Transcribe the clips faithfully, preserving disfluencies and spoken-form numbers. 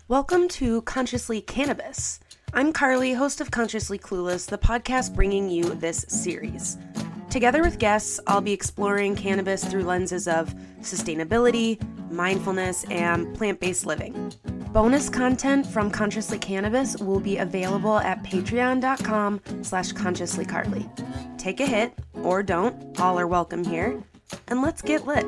Welcome to Consciously Cannabis. I'm Carly, host of Consciously Clueless, the podcast bringing you this series. Together with guests, I'll be exploring cannabis through lenses of sustainability, mindfulness, and plant-based living. Bonus content from Consciously Cannabis will be available at patreon.com slash consciouslycarly. Take a hit, or don't, all are welcome here, and let's get lit.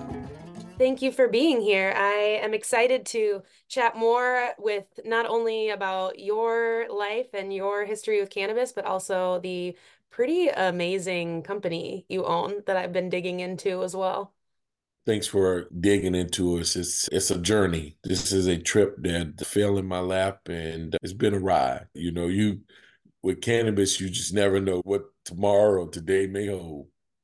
Thank you for being here. I am excited to chat more with not only about your life and your history with cannabis, but also the pretty amazing company you own that I've been digging into as well. Thanks for digging into us. It's it's a journey. This is a trip that fell in my lap, and it's been a ride. You know, you with cannabis, you just never know what tomorrow or today may hold.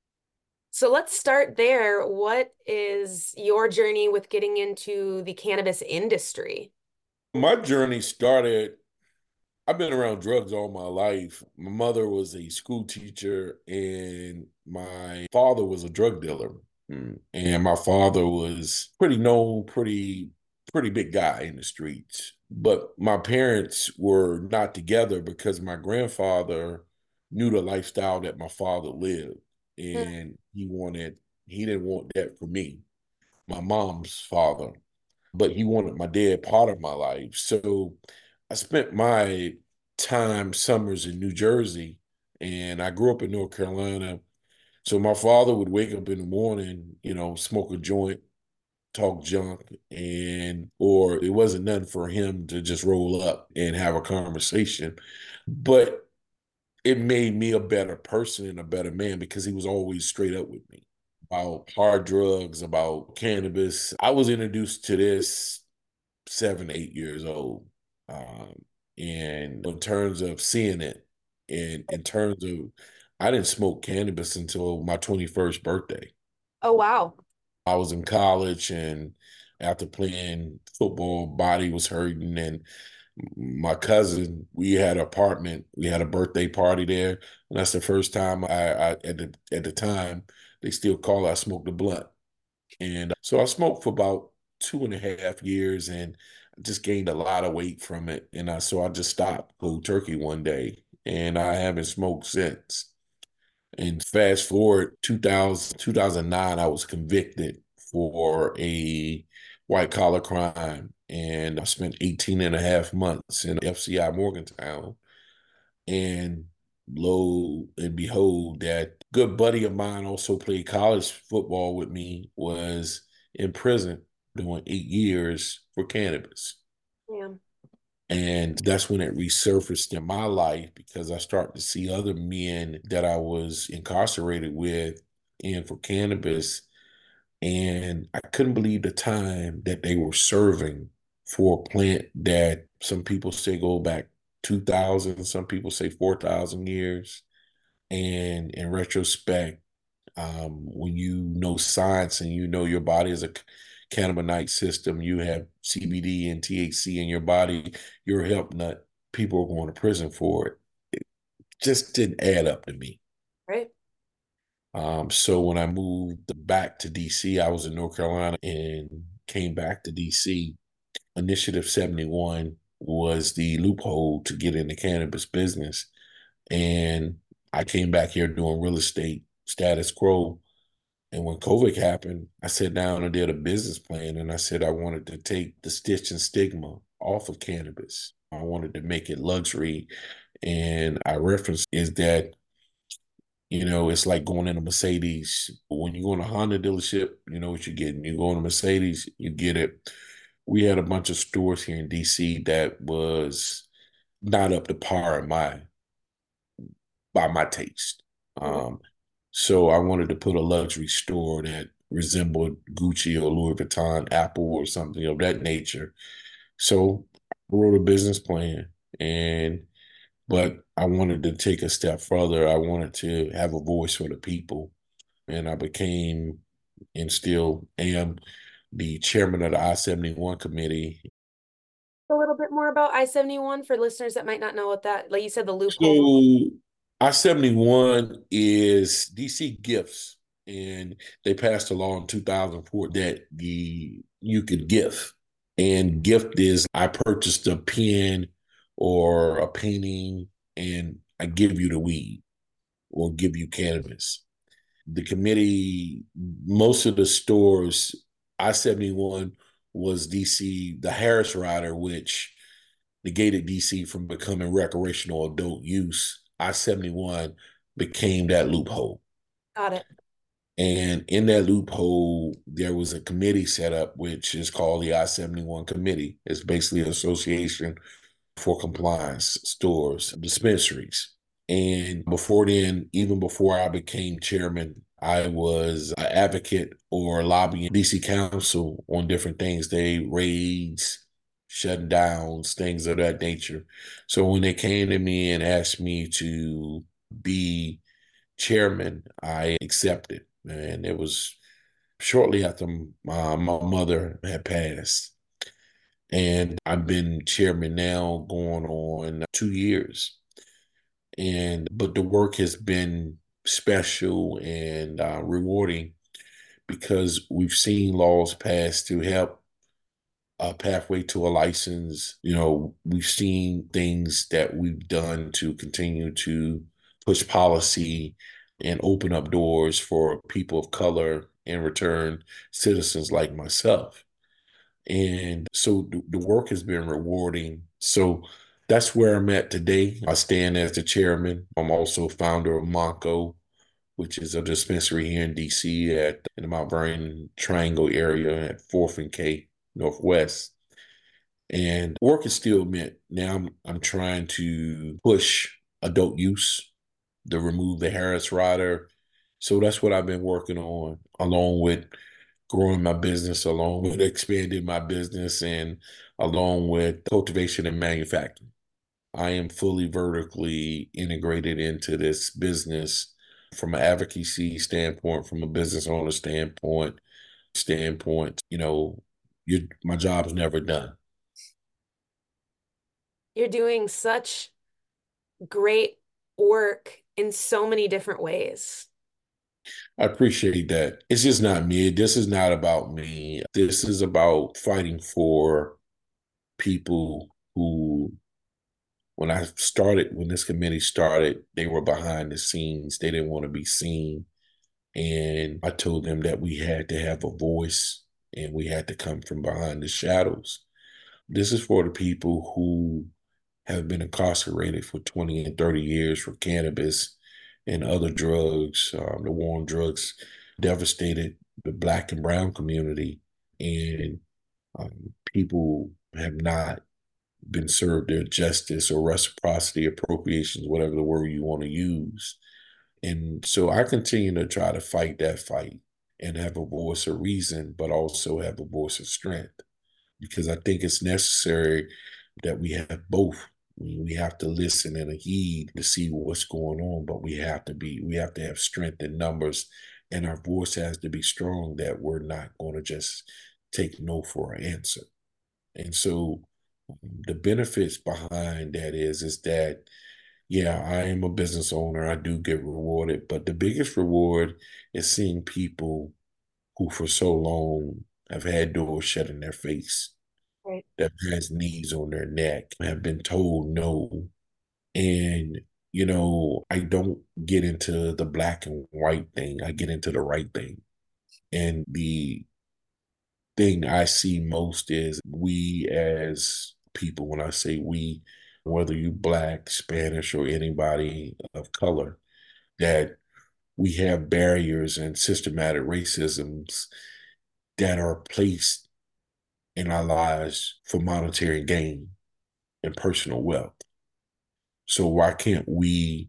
So let's start there. What is your journey with getting into the cannabis industry? My journey started, I've been around drugs all my life. My mother was a school teacher, and my father was a drug dealer. Mm. And my father was pretty known, pretty, pretty big guy in the streets. But my parents were not together because my grandfather knew the lifestyle that my father lived. And he wanted, he didn't want that for me, my mom's father, but he wanted my dad part of my life. So I spent my time summers in New Jersey, and I grew up in North Carolina. So my father would wake up in the morning, you know, smoke a joint, talk junk, and or it wasn't nothing for him to just roll up and have a conversation. But it made me a better person and a better man because he was always straight up with me about hard drugs, about cannabis. I was introduced to this seven, eight years old. Um, and in terms of seeing it, and in terms of, I didn't smoke cannabis until my twenty-first birthday. Oh, wow. I was in college, and after playing football, body was hurting. And my cousin, we had an apartment, we had a birthday party there. And that's the first time I, I at the at the time, they still call it, I smoked a blunt. And so I smoked for about two and a half years, and I just gained a lot of weight from it. And I, so I just stopped cold turkey one day, and I haven't smoked since. And fast forward two thousand, two thousand nine, I was convicted for a white collar crime. And I spent eighteen and a half months in F C I Morgantown. And lo and behold, that good buddy of mine also played college football with me, was in prison doing eight years for cannabis. Yeah. And that's when it resurfaced in my life because I started to see other men that I was incarcerated with and for cannabis. And I couldn't believe the time that they were serving for a plant that some people say go back two thousand, some people say four thousand years. And in retrospect, um, when you know science and you know your body is a cannabinoid system, you have C B D and T H C in your body, you're a help nut. People are going to prison for it. It just didn't add up to me. Right. Um, so when I moved back to D C, I was in North Carolina and came back to D C. Initiative seventy-one was the loophole to get in the cannabis business. And I came back here doing real estate status quo. And when COVID happened, I sat down and did a business plan. And I said I wanted to take the stitch and stigma off of cannabis. I wanted to make it luxury. And I referenced is that, you know, it's like going in a Mercedes. When you go in a Honda dealership, you know what you're getting. You go in a Mercedes, you get it. We had a bunch of stores here in D C that was not up to par in my by my taste. Mhm. Um, so I wanted to put a luxury store that resembled Gucci or Louis Vuitton, Apple, or something of that nature. So I wrote a business plan, and but I wanted to take a step further. I wanted to have a voice for the people, and I became and still am the chairman of the I seventy-one committee. A little bit more about I seventy-one for listeners that might not know what that, like you said, the loophole. So I seventy-one is D C gifts, and they passed a law in two thousand four that the you could gift. And gift is I purchased a pen or a painting and I give you the weed or give you cannabis. The committee, most of the stores, I seventy-one was D C, the Harris Rider, which negated D C from becoming recreational adult use. I seventy-one became that loophole. Got it. And in that loophole, there was a committee set up, which is called the I seventy-one Committee. It's basically an association for compliance stores, dispensaries. And before then, even before I became chairman, I was an advocate or lobbying D C Council on different things. They raids, shutting downs, things of that nature. So when they came to me and asked me to be chairman, I accepted. And it was shortly after my, my mother had passed. And I've been chairman now going on two years. And but the work has been special and uh, rewarding because we've seen laws passed to help a pathway to a license. You know, we've seen things that we've done to continue to push policy and open up doors for people of color in return, citizens like myself. And so the, the work has been rewarding. So that's where I'm at today. I stand as the chairman. I'm also founder of Monco, which is a dispensary here in D C at in the Mount Vernon Triangle area at fourth and K Northwest. And work is still meant. Now I'm I'm trying to push adult use to remove the Harris Rider. So that's what I've been working on, along with growing my business, along with expanding my business, and along with cultivation and manufacturing. I am fully vertically integrated into this business from an advocacy standpoint, from a business owner standpoint, standpoint, you know, you, my job is never done. You're doing such great work in so many different ways. I appreciate that. It's just not me. This is not about me. This is about fighting for people who, when I started, when this committee started, they were behind the scenes. They didn't want to be seen. And I told them that we had to have a voice and we had to come from behind the shadows. This is for the people who have been incarcerated for twenty and thirty years for cannabis and other drugs. Um, the war on drugs devastated the Black and Brown community, and um, people have not been served their justice or reciprocity, appropriations, whatever the word you want to use. And so I continue to try to fight that fight and have a voice of reason, but also have a voice of strength, because I think it's necessary that we have both. I mean, we have to listen and heed to see what's going on, but we have to be, we have to have strength in numbers, and our voice has to be strong that we're not going to just take no for an answer. And so the benefits behind that is, is that, yeah, I am a business owner. I do get rewarded, but the biggest reward is seeing people who for so long have had doors shut in their face, Right. that has knees on their neck, have been told no. And, you know, I don't get into the black and white thing. I get into the right thing. And the thing I see most is we as people, when I say we, whether you black, Spanish, or anybody of color, that we have barriers and systematic racisms that are placed in our lives for monetary gain and personal wealth. So why can't we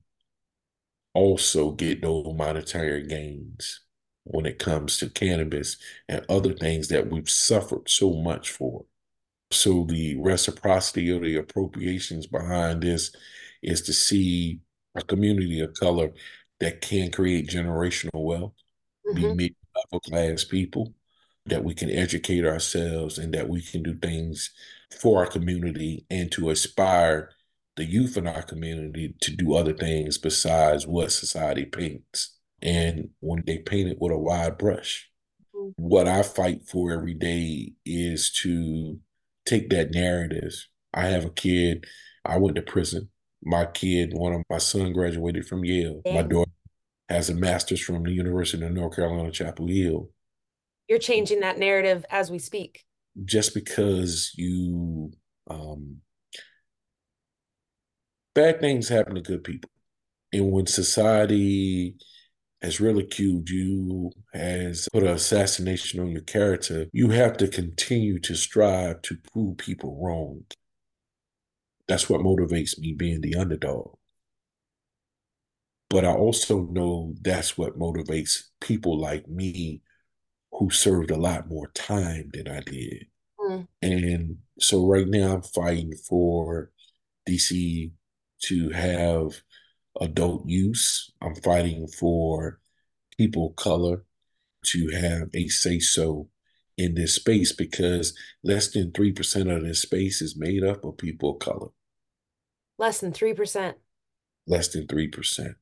also get those monetary gains when it comes to cannabis and other things that we've suffered so much for? So the reciprocity or the appropriations behind this is to see a community of color that can create generational wealth, be Mm-hmm. mid upper class people, that we can educate ourselves and that we can do things for our community and to aspire the youth in our community to do other things besides what society paints. And when they paint it with a wide brush, what I fight for every day is to take that narrative. I have a kid. I went to prison. My kid, one of my son graduated from Yale. My Dang. daughter has a master's from the University of North Carolina, Chapel Hill. You're changing that narrative as we speak. Just because you, um, bad things happen to good people. And when society has ridiculed you, has put an assassination on your character, you have to continue to strive to prove people wrong. That's what motivates me, being the underdog. But I also know that's what motivates people like me who served a lot more time than I did. Mm. And so right now I'm fighting for D C to have adult use. I'm fighting for people of color to have a say so in this space, because less than three percent of this space is made up of people of color. Less than three percent. Less than three percent.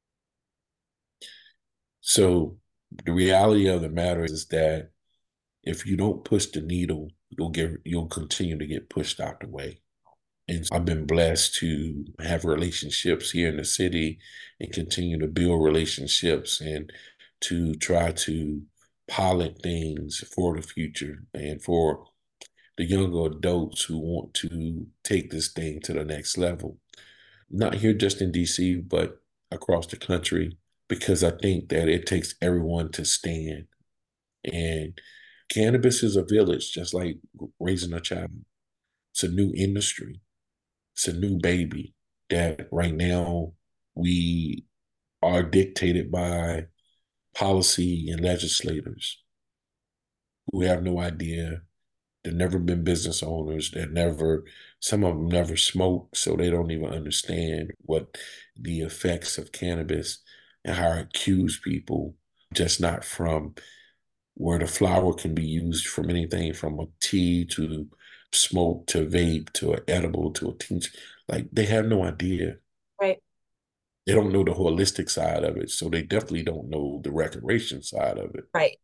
So the reality of the matter is that if you don't push the needle, you'll get you'll continue to get pushed out the way. And I've been blessed to have relationships here in the city and continue to build relationships and to try to pilot things for the future and for the younger adults who want to take this thing to the next level. Not here just in D C, but across the country, because I think that it takes everyone to stand. And cannabis is a village, just like raising a child. It's a new industry. It's a new baby that right now we are dictated by policy and legislators who have no idea. They've never been business owners. They're never, some of them never smoked, so they don't even understand what the effects of cannabis and how it cues people, just not from where the flower can be used from anything from a tea to smoke to vape to an edible to a tincture. Like, they have no idea. Right. They don't know the holistic side of it, so they definitely don't know the recreation side of it. Right.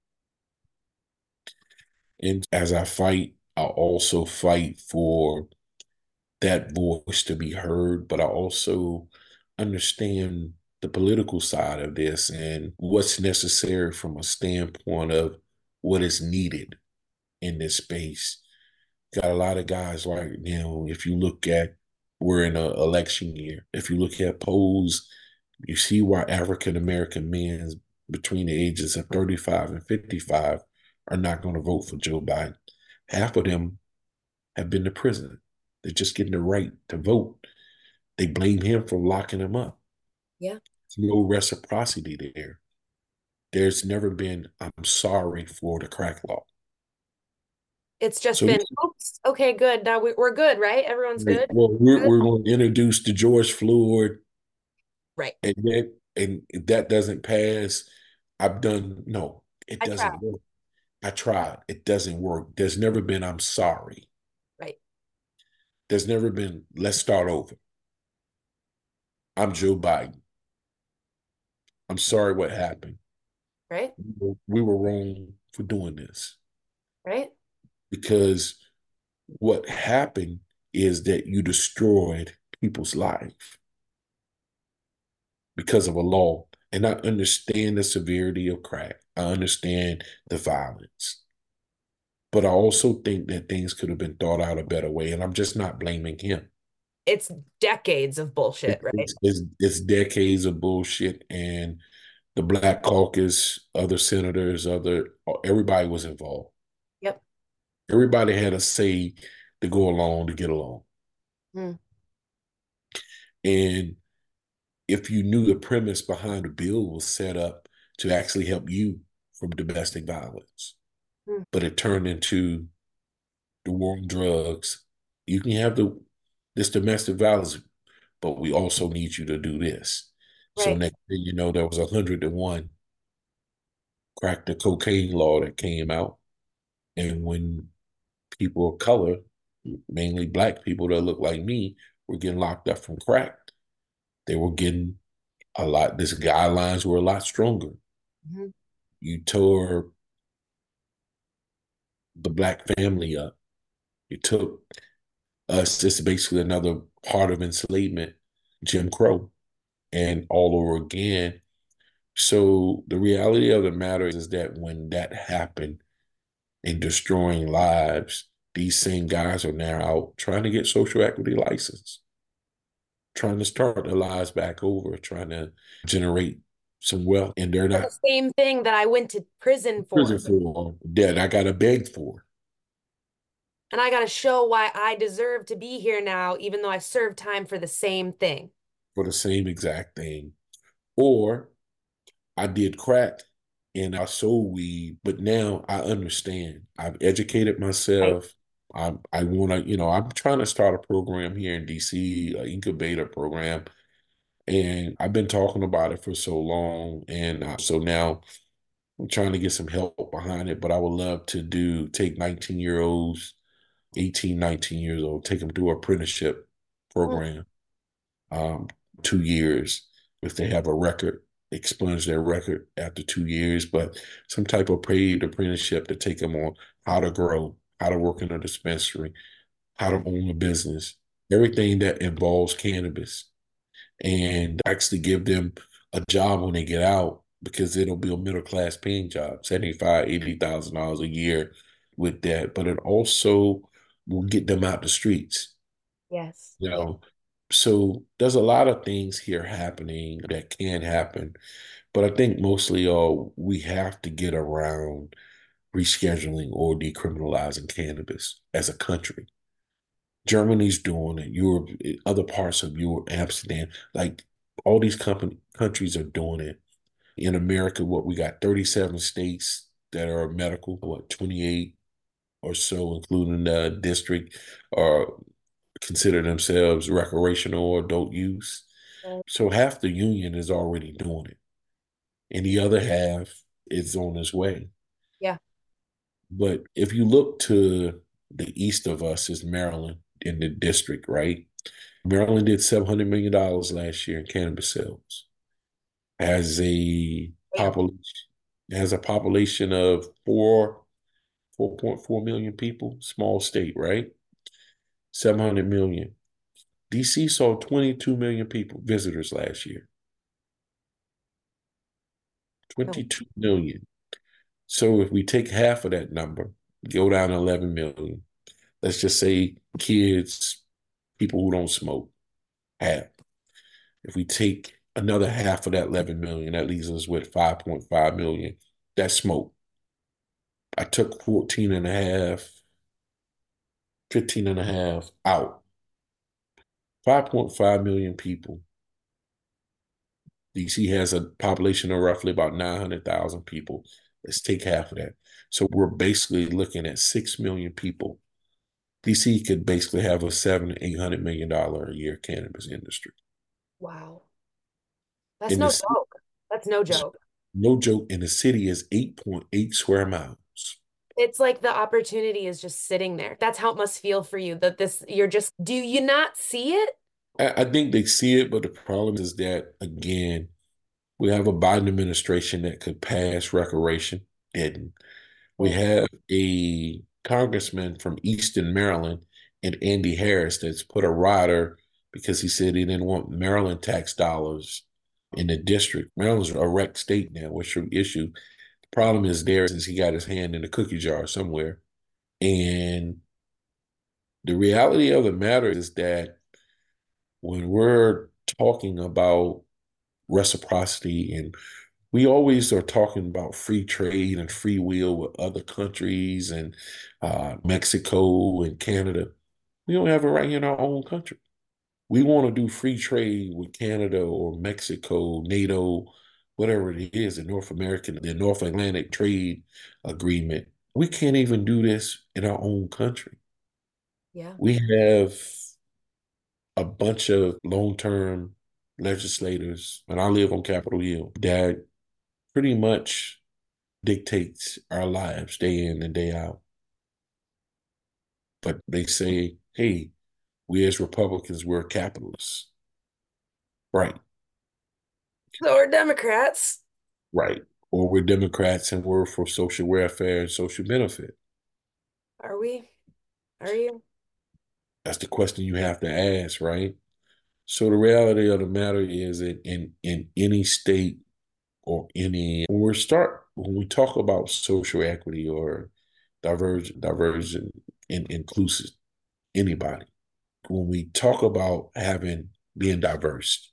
And as I fight, I also fight for that voice to be heard, but I also understand the political side of this and what's necessary from a standpoint of what is needed in this space. Got a lot of guys like, you know, if you look at, we're in an election year. If you look at polls, you see why African American men between the ages of thirty-five and fifty-five are not going to vote for Joe Biden. Half of them have been to prison. They're just getting the right to vote. They blame him for locking them up. Yeah. There's no reciprocity there. There's never been, I'm sorry for the crack law. It's just So been, oops, okay, good. Now we, we're good, right? Everyone's right, good. well, we're, Good? we're going to introduce the George Floyd, Right. and that, and if that doesn't pass, I've done, no, it I tried. doesn't work. I tried. It doesn't work. There's never been, I'm sorry. Right. There's never been, let's start over. I'm Joe Biden. I'm sorry what happened. Right. We were, we were wrong for doing this. Right. Because what happened is that you destroyed people's life because of a law. And I understand the severity of crack. I understand the violence. But I also think that things could have been thought out a better way. And I'm just not blaming him. It's decades of bullshit, right? It's, it's, it's decades of bullshit. And the Black Caucus, other senators, other everybody was involved. Yep. Everybody had a say to go along to get along. Hmm. And if you knew the premise behind the bill was set up to actually help you from domestic violence, Hmm. but it turned into the war on drugs, you can have the this domestic violence, but we also need you to do this. So Right. next thing you know, there was a hundred to one crack the cocaine law that came out. And when people of color, mainly Black people that look like me, were getting locked up from crack, they were getting a lot, this guidelines were a lot stronger. Mm-hmm. You tore the Black family up. It took us, it's basically another part of enslavement, Jim Crow, and all over again. So the reality of the matter is that when that happened and destroying lives, these same guys are now out trying to get social equity license, trying to start their lives back over, trying to generate some wealth, and they're For the not same thing that I went to prison in prison for. for that I got to beg for. And I got to show why I deserve to be here now, even though I served time for the same thing. For the same exact thing. Or I did crack and I sold weed, but now I understand. I've educated Right. myself. I I want to, you know, I'm trying to start a program here in D C, an incubator program, and I've been talking about it for so long, and uh, so now I'm trying to get some help behind it. But I would love to do take nineteen year olds, eighteen, nineteen years old, take them through an apprenticeship Mm. program, um, two years if they have a record, expunge their record after two years, but some type of paid apprenticeship to take them on how to grow, how to work in a dispensary, how to own a business, everything that involves cannabis, and actually give them a job when they get out because it'll be a middle class paying job, seventy-five, eighty thousand dollars a year with that. But it also will get them out the streets. Yes. You Yeah. know, so there's a lot of things here happening that can happen, but I think mostly all we have to get around rescheduling or decriminalizing cannabis as a country. Germany's doing it, Europe, other parts of Europe, Amsterdam, like all these company, countries are doing it. In America, what we got thirty-seven states that are medical, what twenty-eight or so, including the district, are consider themselves recreational or adult use. Right. So half the union is already doing it, and the other half is on its way. Yeah. But if you look to the east of us is Maryland in the district, right? Maryland did seven hundred million dollars last year in cannabis sales. Has a Damn. population has a population of four, four point four million people, small state, right? seven hundred million. D C saw twenty-two million people, visitors last year. Oh, twenty-two million. So if we take half of that number, go down to eleven million, let's just say kids, people who don't smoke, half. If we take another half of that eleven million, that leaves us with five point five million. That's smoke. I took fourteen and a half, fifteen and a half out. five point five million people. D C has a population of roughly about nine hundred thousand people. Let's take half of that. So we're basically looking at six million people. D C could basically have a seven, eight hundred million dollar a year cannabis industry. wow. That's In no the city, joke. That's no joke. no joke, in the city is eight point eight square miles. It's like the opportunity is just sitting there. That's how it must feel for you that this, you're just, do you not see it? I, I think they see it, but the problem is that again, we have a Biden administration that could pass recreation, and we Mm. have a congressman from Eastern Maryland and Andy Harris that's put a rider because he said he didn't want Maryland tax dollars in the district. Maryland's a wrecked state now. What's your issue? The problem is there is he got his hand in the cookie jar somewhere. And the reality of the matter is that when we're talking about reciprocity, and we always are talking about free trade and free will with other countries and uh, Mexico and Canada. We don't have it right here in our own country. We want to do free trade with Canada or Mexico, NATO, whatever it is, the North American, the North Atlantic Trade Agreement. We can't even do this in our own country. Yeah. We have a bunch of long-term legislators, and I live on Capitol Hill, that pretty much dictates our lives day in and day out. But they say, hey, we as Republicans, we're capitalists. Right, So are Democrats. right. Or we're Democrats and we're for social welfare and social benefit. Are we? Are you? That's the question you have to ask, right? So the reality of the matter is that in in any state or any when we start when we talk about social equity or diverge diversion and inclusive anybody, when we talk about having being diverse,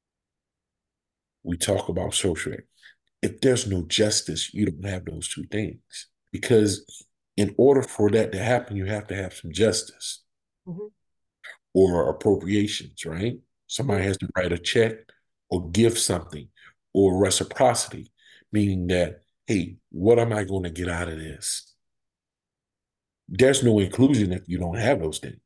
we talk about social equity. If there's no justice, you don't have those two things. Because in order for that to happen, you have to have some justice Mhm. or appropriations, right? Somebody has to write a check or give something or reciprocity, meaning that, hey, what am I going to get out of this? There's no inclusion if you don't have those things.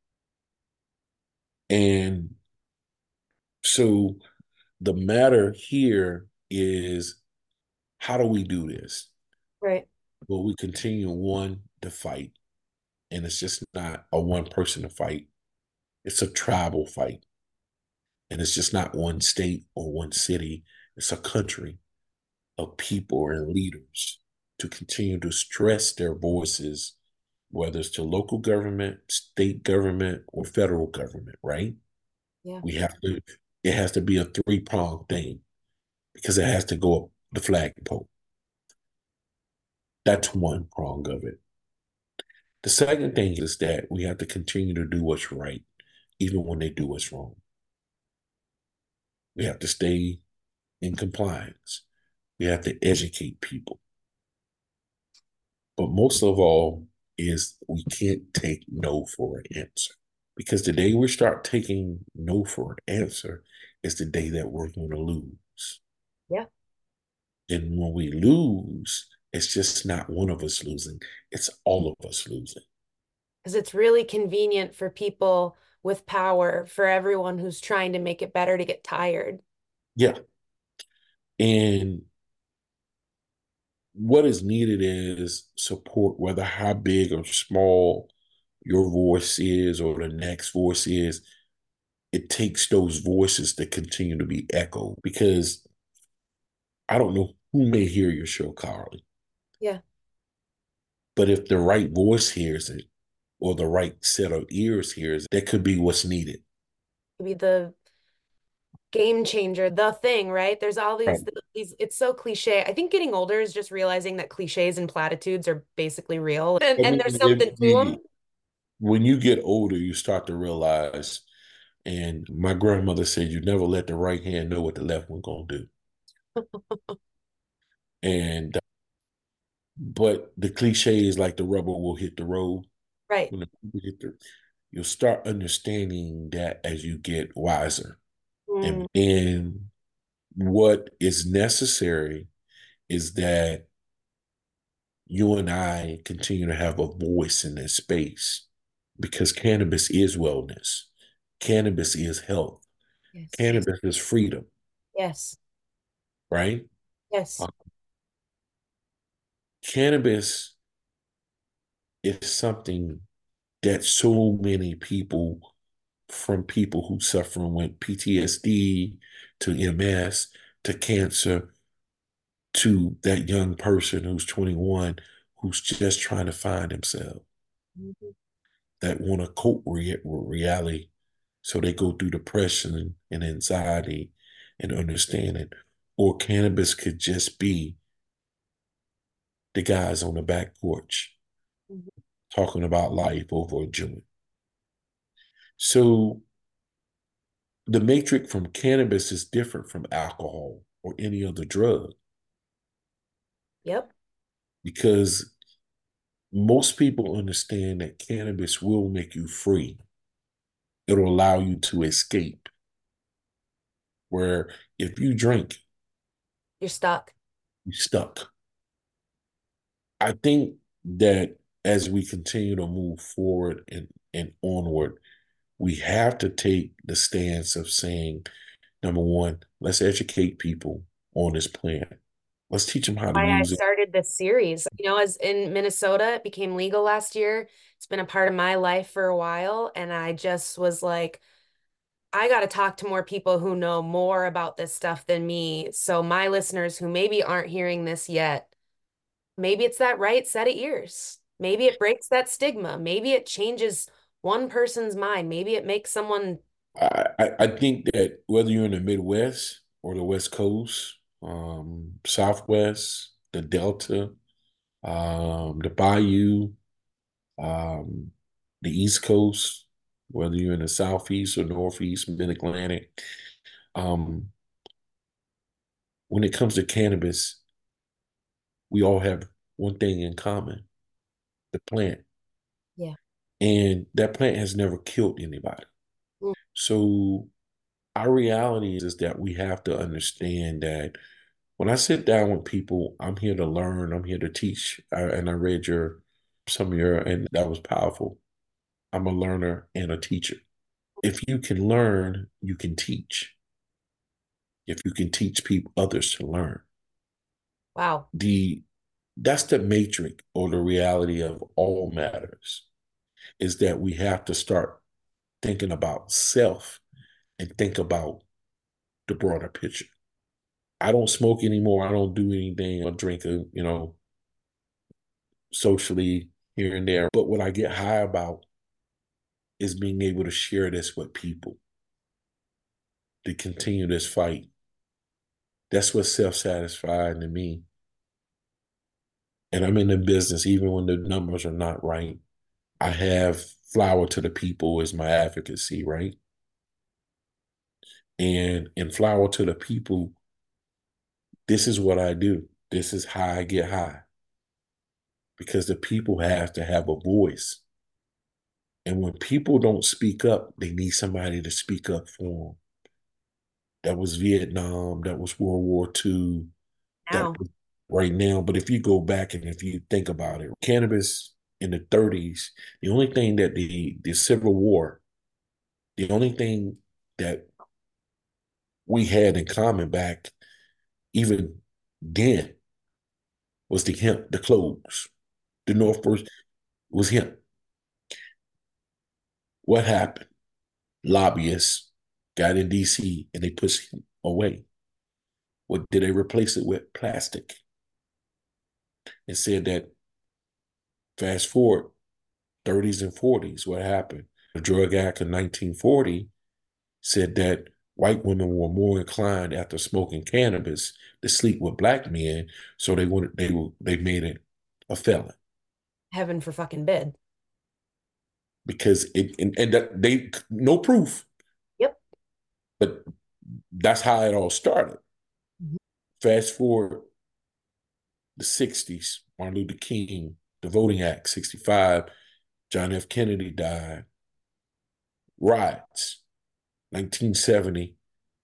And so the matter here is how do we do this? Right. Well, we continue one to fight, and it's just not a one person to fight, it's a tribal fight. And it's just not one state or one city, it's a country of people and leaders to continue to stress their voices, whether it's to local government, state government, or federal government, right? Yeah. We have to, it has to be a three pronged thing because it has to go up the flagpole. That's one prong of it. The second thing is that we have to continue to do what's right, even when they do what's wrong. We have to stay in compliance. We have to educate people. But most of all is we can't take no for an answer. Because the day we start taking no for an answer is the day that we're going to lose. Yeah. And when we lose, it's just not one of us losing, it's all of us losing. Because it's really convenient for people with power, for everyone who's trying to make it better to get tired. Yeah. And what is needed is support, whether how big or small your voice is or the next voice is. It takes those voices to continue to be echoed because I don't know who may hear your show, Carly, Yeah. but if the right voice hears it or the right set of ears hears it, that could be what's needed. Be the game changer, the thing, right? There's all Right. these these it's so cliche. I think getting older is just realizing that cliches and platitudes are basically real and, I and mean, there's it, something to it, them. when you get older, you start to realize, and my grandmother said, you never let the right hand know what the left one gonna do. And but the cliche is like the rubber will hit the road. Right. When the people hit the, you'll start understanding that as you get wiser. Mm, And and what is necessary is that you and I continue to have a voice in this space because cannabis is wellness. Cannabis is health. yes. Cannabis is freedom, Yes. right? Yes. Uh, cannabis is something that so many people, from people who suffering with P T S D to M S to cancer to that young person who's twenty-one who's just trying to find himself, Mhm. that want to cope with reality. So they go through depression and anxiety and understanding. Or cannabis could just be the guys on the back porch Mhm. talking about life over a joint. So the matrix from cannabis is different from alcohol or any other drug Yep. because most people understand that cannabis will make you free. It'll allow you to escape. Where if you drink, You're stuck. you're stuck. I think that as we continue to move forward and, and onward, we have to take the stance of saying, number one, let's educate people on this plant. Let's teach them how to Why I use it. started this series. You know, as in Minnesota, it became legal last year. It's been a part of my life for a while. And I just was like, I got to talk to more people who know more about this stuff than me. So my listeners who maybe aren't hearing this yet, maybe it's that right set of ears. Maybe it breaks that stigma. Maybe it changes one person's mind. Maybe it makes someone. I, I, I think that whether you're in the Midwest or the West Coast, um, Southwest, the Delta, um, the Bayou, um, the East Coast, whether you're in the Southeast or Northeast, Mid-Atlantic, um, when it comes to cannabis, we all have one thing in common: the plant. Yeah. And that plant has never killed anybody. Mm. So our reality is that we have to understand that when I sit down with people, I'm here to learn, I'm here to teach. I, and I read your some of your, and that was powerful. I'm a learner and a teacher. If you can learn, you can teach. If you can teach people others to learn. Wow. The that's the matrix or the reality of all matters, is that we have to start thinking about self and think about the broader picture. I don't smoke anymore. I don't do anything. I drink, a, you know, socially here and there. But what I get high about is being able to share this with people, to continue this fight. That's what's self-satisfying to me. And I'm in the business, even when the numbers are not right. I have flower to the people as my advocacy, right? And in flower to the people, this is what I do. This is how I get high. Because the people have to have a voice. And when people don't speak up, they need somebody to speak up for them. That was Vietnam, that was World War Two, that Now. was right now. But if you go back and if you think about it, cannabis in the thirties, the only thing that the, the Civil War, the only thing that we had in common back even then was the hemp, the clothes. The North first was hemp. What happened? Lobbyists got in D C and they pushed him away. What did they replace it with? Plastic. And said that fast forward thirties and forties, what happened? The Drug Act of nineteen forty said that white women were more inclined after smoking cannabis to sleep with black men, so they wanted they were they made it a felon. Heaven for fucking bid. Because it and, and that they no proof, Yep. but that's how it all started. Mhm. Fast forward the sixties, Martin Luther King, the Voting Act, sixty-five, John F. Kennedy died. Riots, nineteen seventy,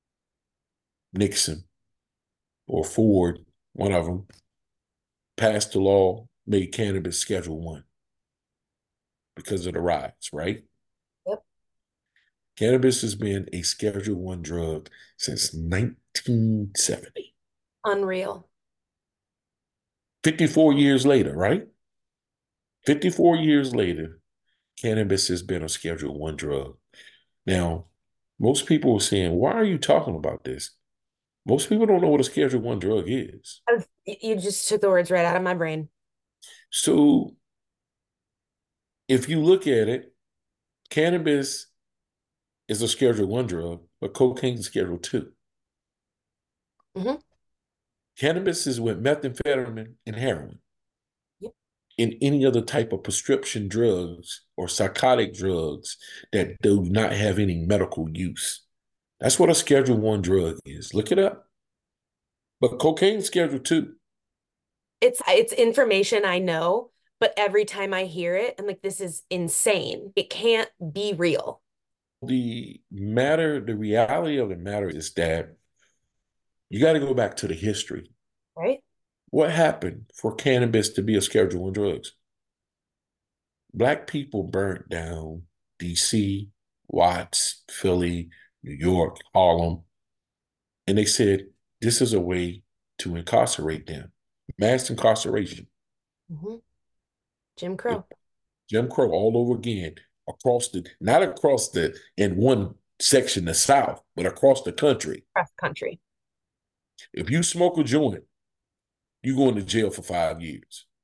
Nixon or Ford, one of them, passed the law, made cannabis Schedule One because of the riots, right? Yep. Cannabis has been a Schedule One drug since nineteen seventy. Unreal. fifty-four years later, right? fifty-four years later, cannabis has been a Schedule One drug. Now, most people are saying, why are you talking about this? Most people don't know what a Schedule One drug is. I was- You just took the words right out of my brain. So if you look at it, cannabis is a Schedule One drug, but cocaine is Schedule Two. Hmm. Cannabis is with methamphetamine and heroin. Yep. In any other type of prescription drugs or psychotic drugs that do not have any medical use. That's what a Schedule One drug is. Look it up. But cocaine Schedule Two. It's it's information I know, but every time I hear it, I'm like, this is insane. It can't be real. The matter, the reality of the matter is that you got to go back to the history. Right? What happened for cannabis to be a Schedule One drugs? Black people burnt down D C, Watts, Philly, New York, Harlem, and they said this is a way to incarcerate them. Mass incarceration. Hmm. Jim Crow. Jim Crow all over again, across the, not across the, in one section, the South, but across the country. Across the country. If you smoke a joint, you're going to jail for five years.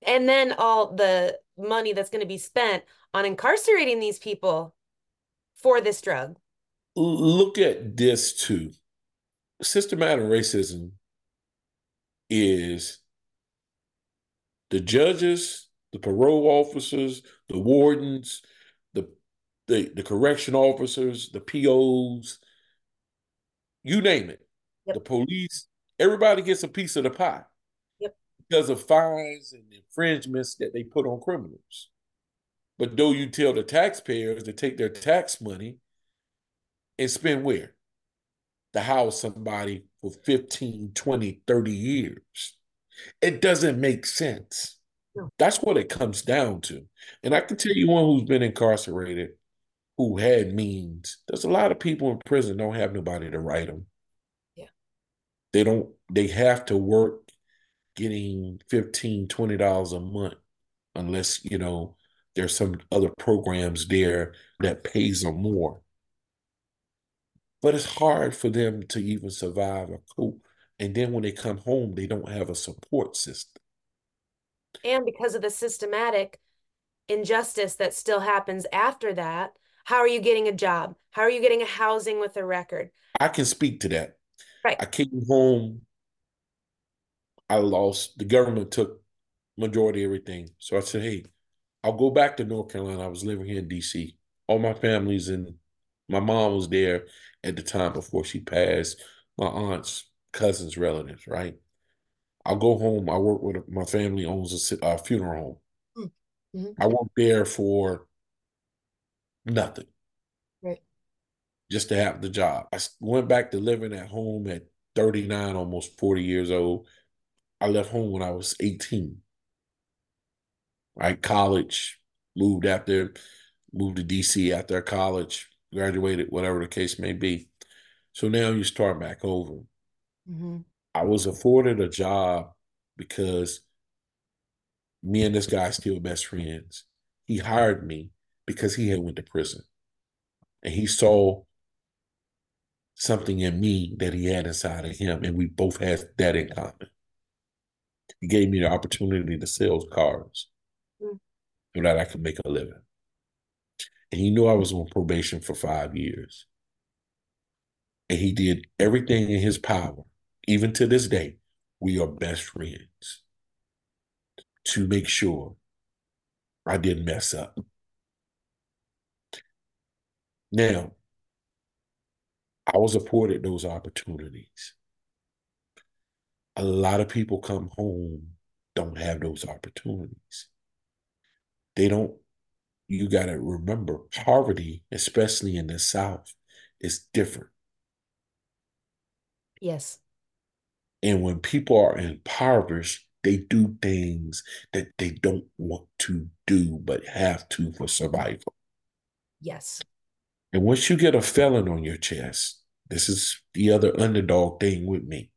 And then all the money that's going to be spent on incarcerating these people for this drug. Look at this too. Systematic racism is the judges, the parole officers, the wardens, the the, the correction officers, the P Os, you name it, the Yep. police, everybody gets a piece of the pie Yep. because of fines and infringements that they put on criminals. But though you tell the taxpayers to take their tax money and spend where? To house somebody for fifteen, twenty, thirty years. It doesn't make sense. No. That's what it comes down to. And I can tell you one who's been incarcerated who had means. There's a lot of people in prison don't have nobody to write them. Yeah. They don't, they have to work getting fifteen, twenty dollars a month unless, you know, there's some other programs there that pays them more. But it's hard for them to even survive or cope. And then when they come home, they don't have a support system. And because of the systematic injustice that still happens after that, how are you getting a job? How are you getting a housing with a record? I can speak to that. Right. I came home, I lost, the government took majority of everything. So I said, hey, I'll go back to North Carolina. I was living here in D C. All my family's in, my mom was there at the time before she passed, my aunts, cousins, relatives, right? I'll go home. I work with my family owns a, a funeral home. Mm-hmm. I worked there for nothing, Right. just to have the job. I went back to living at home at thirty-nine, almost forty years old. I left home when I was eighteen. Right, college, moved after, moved to D C after college, graduated, whatever the case may be. So now you start back over. Mm-hmm. I was afforded a job because me and this guy are still best friends. He hired me because he had went to prison. And he saw something in me that he had inside of him, and we both had that in common. He gave me the opportunity to sell cars Mm-hmm. so that I could make a living. And he knew I was on probation for five years. And he did everything in his power, even to this day, we are best friends, to make sure I didn't mess up. Now, I was afforded those opportunities. A lot of people come home, don't have those opportunities. They don't, you got to remember, poverty, especially in the South, is different. Yes. And when people are impoverished, they do things that they don't want to do, but have to for survival. Yes. And once you get a felon on your chest, this is the other underdog thing with me.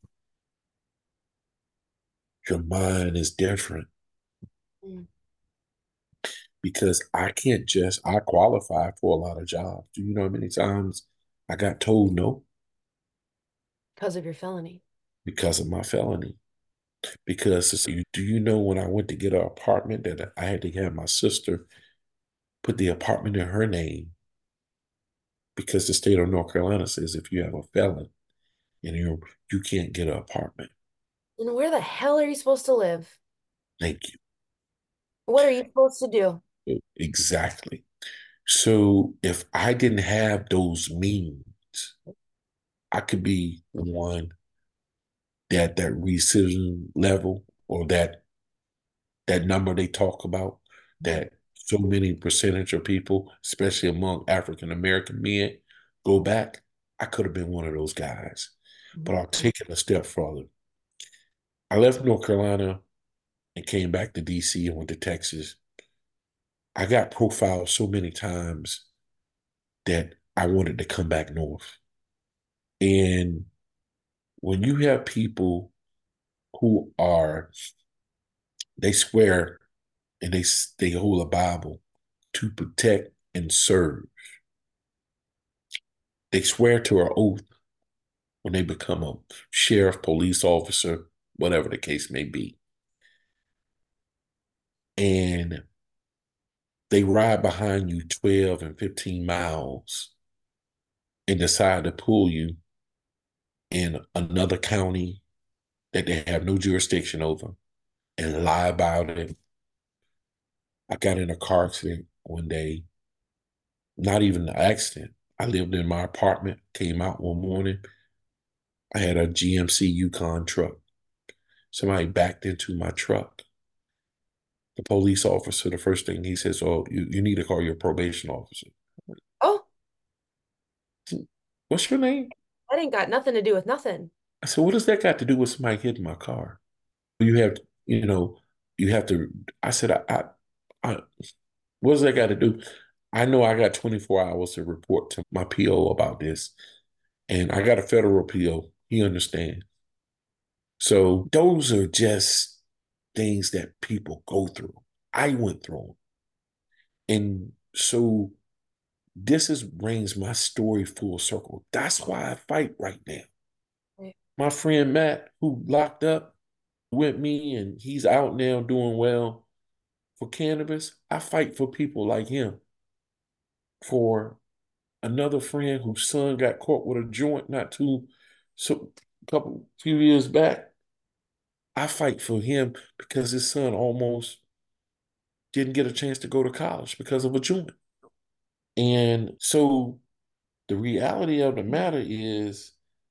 Your mind is different. Mm. Because I can't just, I qualify for a lot of jobs. Do you know how many times I got told no? Because of your felony. Because of my felony. Because do you know when I went to get an apartment that I had to have my sister put the apartment in her name because the state of North Carolina says if you have a felon and you you can't get an apartment. And where the hell are you supposed to live? Thank you. What are you supposed to do? Exactly. So if I didn't have those means, I could be one that that racism level or that that number they talk about, that so many percentage of people, especially among African American men, go back. I could have been one of those guys, but I'll take it a step further. I left North Carolina and came back to D C and went to Texas. I got profiled so many times that I wanted to come back north. And when you have people who are, they swear and they they hold a Bible to protect and serve. They swear to an oath when they become a sheriff, police officer, whatever the case may be. and they ride behind you twelve and fifteen miles and decide to pull you in another county that they have no jurisdiction over and lie about it. I got in a car accident one day, not even an accident. I lived in my apartment, came out one morning. I had a G M C Yukon truck. Somebody backed into my truck. The police officer, the first thing he says, oh, you, you need to call your probation officer. Oh, What's your name? that ain't got nothing to do with nothing. I said, what does that got to do with somebody hitting my car? You have, you know, you have to, I said, I, I, I what does that got to do? I know I got twenty-four hours to report to my P O about this, and I got a federal P O. He understands. So those are just things that people go through. I went through them. And so this is brings my story full circle. That's why I fight right now. Right. My friend Matt, who locked up with me and he's out now doing well for cannabis, I fight for people like him. For another friend whose son got caught with a joint not too so a couple few years back, I fight for him because his son almost didn't get a chance to go to college because of a joint. And so the reality of the matter is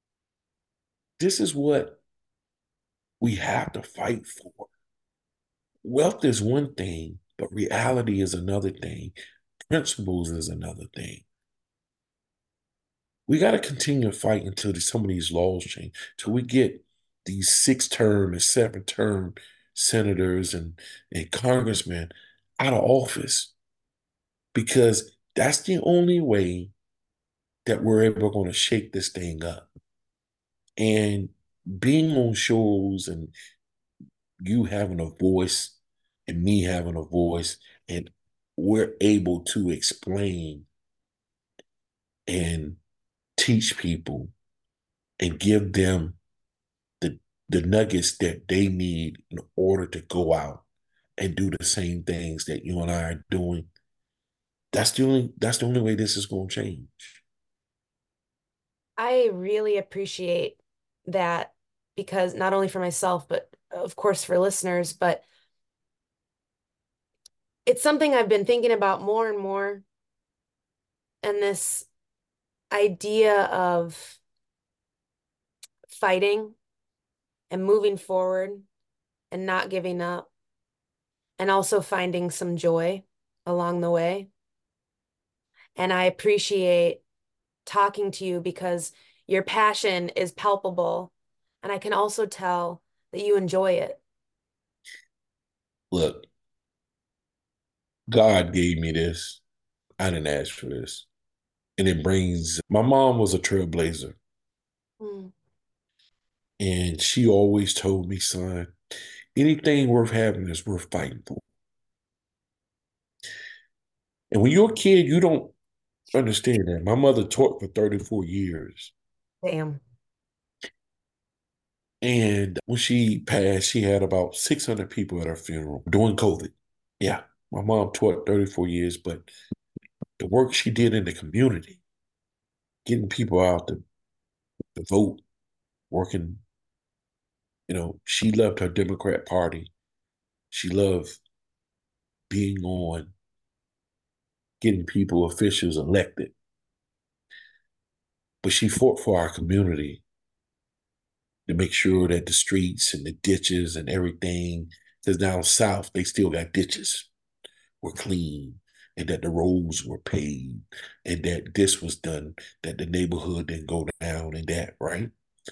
this is what we have to fight for. Wealth is one thing, but reality is another thing. Principles is another thing. We got to continue to fight until some of these laws change, till we get these six-term and seven-term senators and, and congressmen out of office, because that's the only way that we're ever going to shake this thing up. And being on shows and you having a voice and me having a voice, and we're able to explain and teach people and give them the the nuggets that they need in order to go out and do the same things that you and I are doing. That's the only that's the only way this is going to change. I really appreciate that, because not only for myself, but of course for listeners, but it's something I've been thinking about more and more. And this idea of fighting and moving forward and not giving up, and also finding some joy along the way. And I appreciate talking to you because your passion is palpable. And I can also tell that you enjoy it. Look, God gave me this. I didn't ask for this. And it brings, my mom was a trailblazer. Mm. And she always told me, son, anything worth having is worth fighting for. And when you're a kid, you don't understand that. My mother taught for thirty-four years. Damn. And when she passed, she had about six hundred people at her funeral during COVID. Yeah, my mom taught thirty-four years, but the work she did in the community, getting people out to, to vote, working, you know, she loved her Democrat Party. She loved being on, getting people, officials elected. But she fought for our community to make sure that the streets and the ditches and everything, because down south, they still got ditches, were clean, and that the roads were paved, and that this was done, that the neighborhood didn't go down and that, right?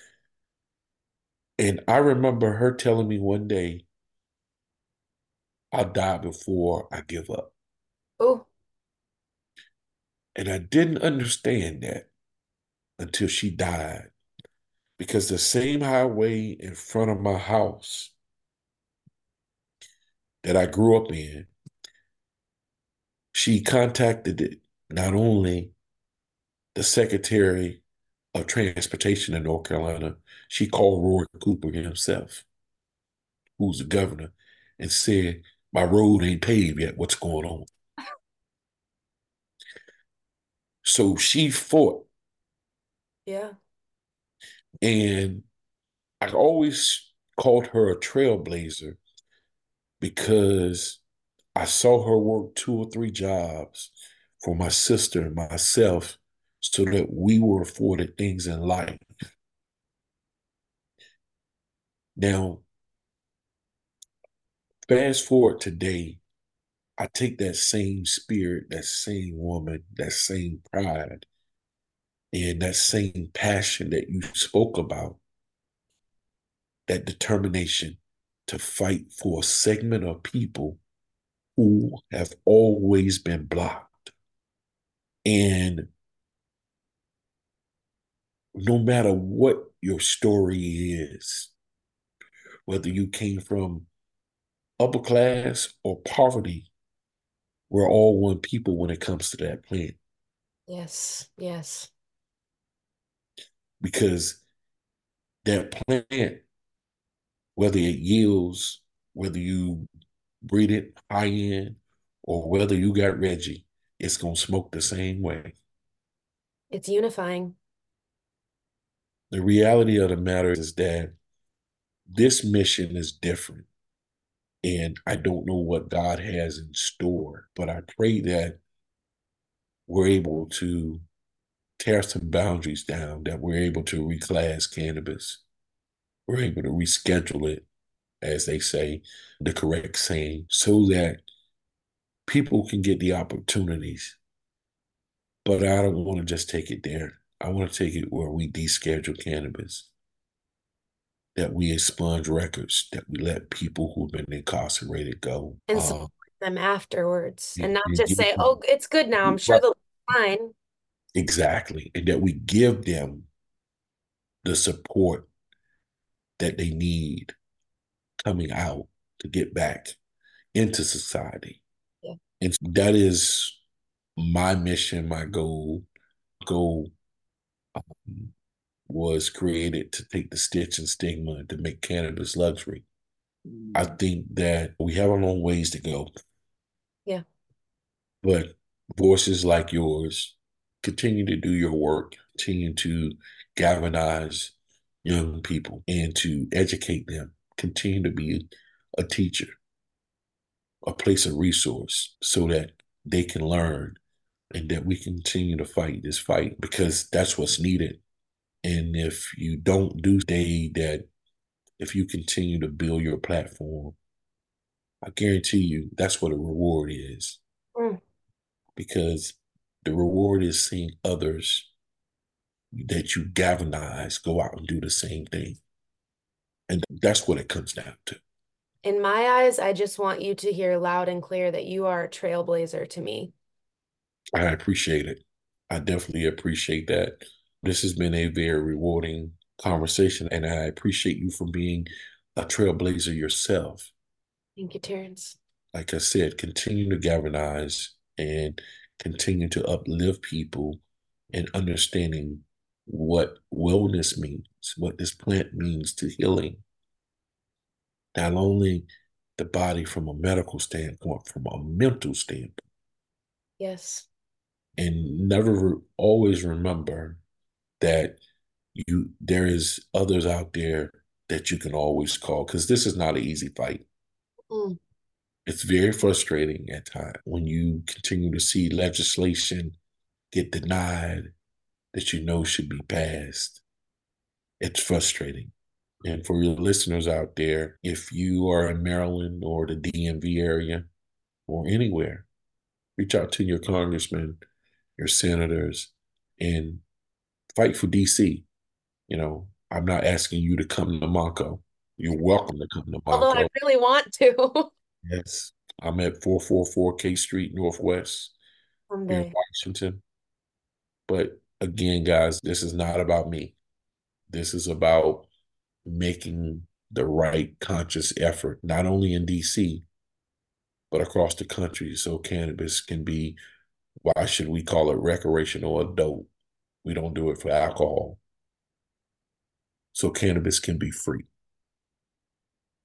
And I remember her telling me one day, I'll die before I give up. Oh. And I didn't understand that until she died, because the same highway in front of my house that I grew up in, she contacted it, not only the Secretary of Transportation in North Carolina, she called Roy Cooper himself, who's the governor, and said, My road ain't paved yet. What's going on? So she fought. Yeah. And I always called her a trailblazer because I saw her work two or three jobs for my sister and myself so that we were afforded things in life. Now, fast forward today, I take that same spirit, that same woman, that same pride, and that same passion that you spoke about, that determination to fight for a segment of people who have always been blocked. And no matter what your story is, whether you came from upper class or poverty, we're all one people when it comes to that plant. Yes. Yes. Because that plant, whether it yields, whether you breed it high end, or whether you got Reggie, it's going to smoke the same way. It's unifying. The reality of the matter is that this mission is different. And I don't know what God has in store, but I pray that we're able to tear some boundaries down, that we're able to reclass cannabis. We're able to reschedule it, as they say, the correct saying, so that people can get the opportunities. But I don't want to just take it there. I want to take it where we deschedule cannabis, that we expunge records, that we let people who've been incarcerated go. And support Um, them afterwards and and, not and just give say, them, oh, it's good now. I'm sure right, they'll be fine. exactly. And that we give them the support that they need coming out to get back into society. Yeah. And that is my mission, my goal. Goal um, was created to take the stitch and stigma to make cannabis luxury. I think that we have a long ways to go, Yeah. but voices like yours continue to do your work, continue to galvanize young people and to educate them, continue to be a teacher, a place of resource so that they can learn and that we continue to fight this fight because that's what's needed. And if you don't do day that, if you continue to build your platform, I guarantee you that's what a reward is Mm. because the reward is seeing others that you galvanize go out and do the same thing. And that's what it comes down to. In my eyes, I just want you to hear loud and clear that you are a trailblazer to me. I appreciate it. I definitely appreciate that. This has been a very rewarding conversation, and I appreciate you for being a trailblazer yourself. Thank you, Terrence. Like I said, continue to galvanize and continue to uplift people in understanding what wellness means, what this plant means to healing. Not only the body from a medical standpoint, from a mental standpoint. Yes. And never always remember that you there is others out there that you can always call because this is not an easy fight. Mm. It's very frustrating at times when you continue to see legislation get denied that you know should be passed. It's frustrating. And for your listeners out there, if you are in Maryland or the D M V area or anywhere, reach out to your congressman, your senators, and fight for D C. You know, I'm not asking you to come to Monco. You're welcome to come to Although I Monco. really want to Yes, I'm at four forty-four K Street Northwest here in someday. Washington. But again, guys, this is not about me. This is about making the right conscious effort, not only in D C, but across the country, so cannabis can be, why should we call it recreational adult? We don't do it for alcohol. So cannabis can be free.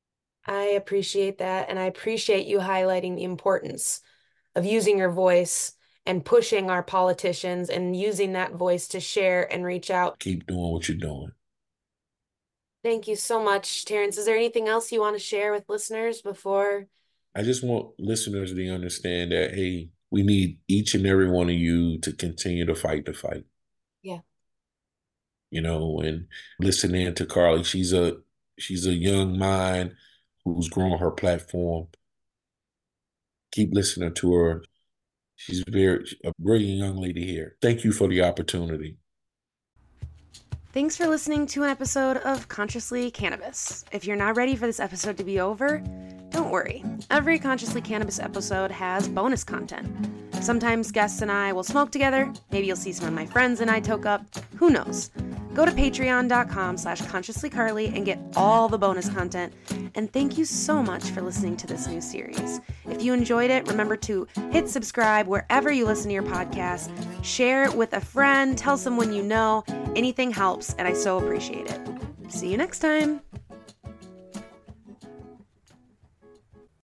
I appreciate that. And I appreciate you highlighting the importance of using your voice and pushing our politicians and using that voice to share and reach out. Keep doing what you're doing. Thank you so much, Terrence. Is there anything else you want to share with listeners before? I just want listeners to understand that, hey, we need each and every one of you to continue to fight the fight. Yeah. You know, and listening to Carly, she's a she's a young mind who's grown her platform. Keep listening to her. She's very a brilliant young lady here. Thank you for the opportunity. Thanks for listening to an episode of Consciously Cannabis. If you're not ready for this episode to be over, don't worry. Every Consciously Cannabis episode has bonus content. Sometimes guests and I will smoke together. Maybe you'll see some of my friends and I toke up. Who knows? Go to patreon.com slash consciouslycarly and get all the bonus content. And thank you so much for listening to this new series. If you enjoyed it, remember to hit subscribe wherever you listen to your podcast. Share it with a friend. Tell someone you know. Anything helps, and I so appreciate it. See you next time.